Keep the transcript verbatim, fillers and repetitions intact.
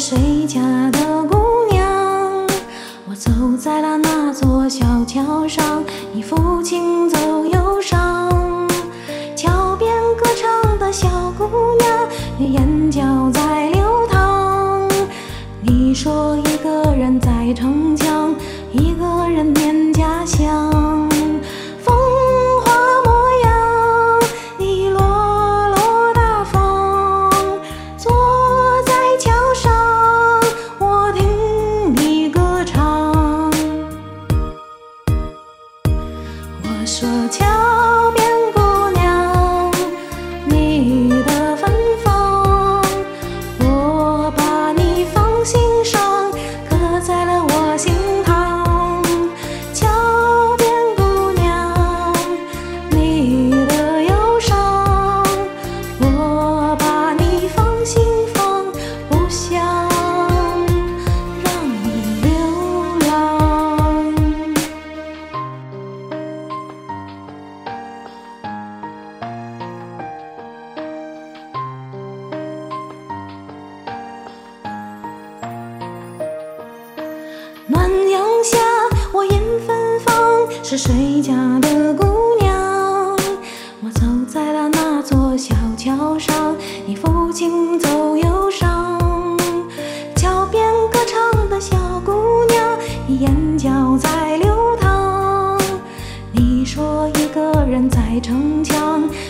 谁家的姑娘？我走在了那座小桥上，你抚琴奏忧伤。桥边歌唱的小姑娘，你眼角在流淌。你说一个人在城墙，一个人念家乡。风华模样，你落落大方。坐在桥上，我听你歌唱。我说桥边姑娘，你的芬芳，我把你放心上，刻在了我心塘。桥边姑娘，你的忧伤，我把你放心房，不想让你流浪。暖阳下，我迎芬芳，是谁家的姑娘？我走在了那座小桥上，你抚琴奏忧伤。桥边歌唱的小姑娘，你眼角在流淌。你说一个人在城墙，